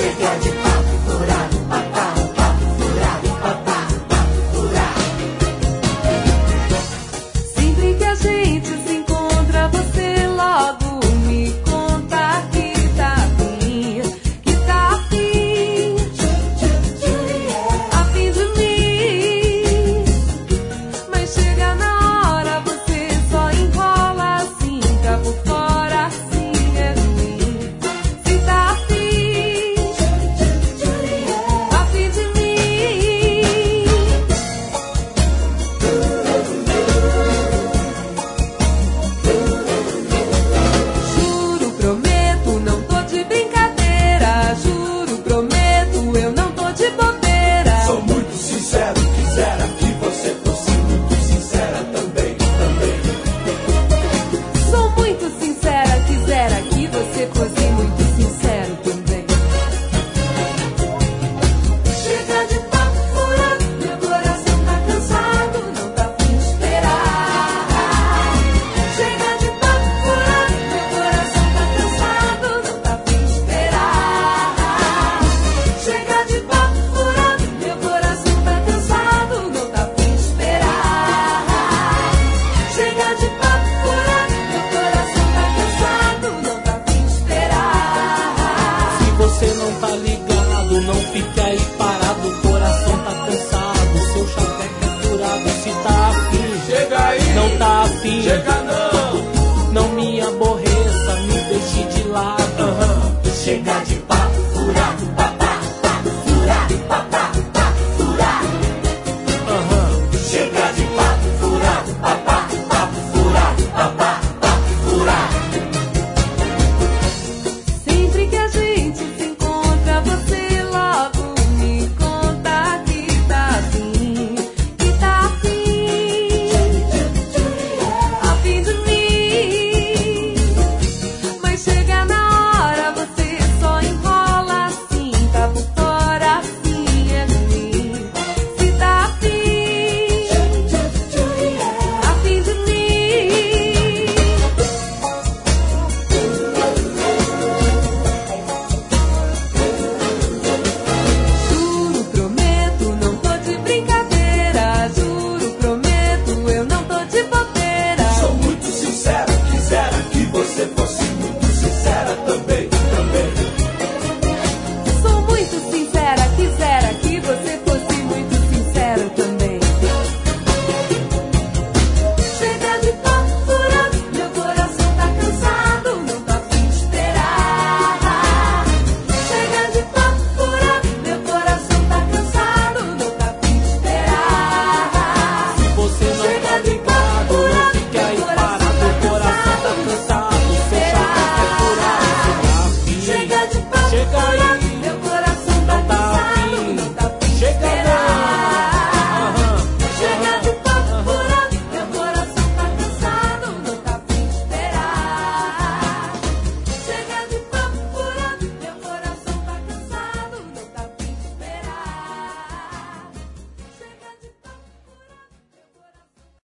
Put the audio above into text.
Chega de papo furado, papo furado, papo furado. Sempre que a gente se encontra, você logo me conta que tá afim de mim. Mas chega na hora, você só enrola assim, tá por fora, assim é ruim. Se tá afim de mim. Juro, prometo, não tô de brincadeira. Juro, prometo, eu não tô de bobeira. Sou muito sincero, quisera que você fosse muito sincera também. Sou muito sincera, quisera que você fosse muito sincero também. Chega de papo furado, meu coração tá cansado, não tá afim de esperar. Chega de papo furado, meu coração tá cansado, não tá afim de esperar. Chega de papo furado, meu coração tá cansado, não tá afim de esperar. Chega de papo furado, meu coração tá cansado, não tá afim de esperar. Se você não tá ligado, não fique aí parado. O coração tá cansado, seu chaveco é furado. Se tá afim, Chega aí, não tá afim, chega não. não me aborreça, me deixe de lado. Chega de papo